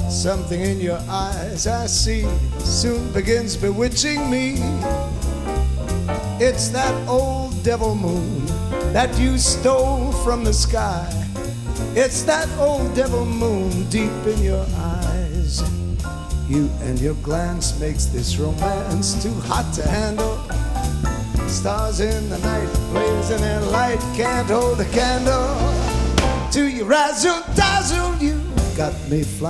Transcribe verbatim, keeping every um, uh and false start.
Something in your eyes I see soon begins bewitching me. It's that old devil moon that you stole from the sky. It's that old devil moon deep in your eyes. You and your glance makes this romance too hot to handle. Stars in the night blazing in light can't hold a candle to your razzle dazzle. You got me flying.